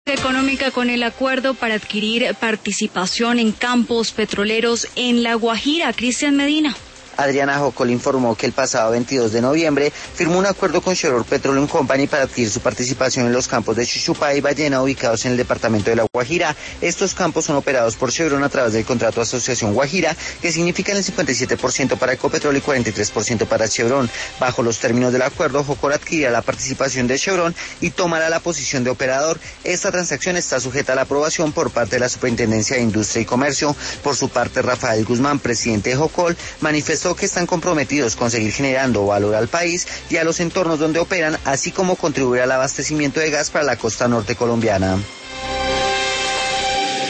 Económica con el acuerdo para adquirir participación en campos petroleros en La Guajira. Cristian Medina. Adriana Jocol informó que el pasado 22 de noviembre firmó un acuerdo con Chevron Petroleum Company para adquirir su participación en los campos de Chuchupá y Ballena ubicados en el departamento de La Guajira. Estos campos son operados por Chevron a través del contrato Asociación Guajira, que significa el 57% para Ecopetrol y 43% para Chevron. Bajo los términos del acuerdo, Jocol adquirirá la participación de Chevron y tomará la posición de operador. Esta transacción está sujeta a la aprobación por parte de la Superintendencia de Industria y Comercio. Por su parte, Rafael Guzmán, presidente de Jocol, manifestó que están comprometidos con seguir generando valor al país y a los entornos donde operan, así como contribuir al abastecimiento de gas para la costa norte colombiana.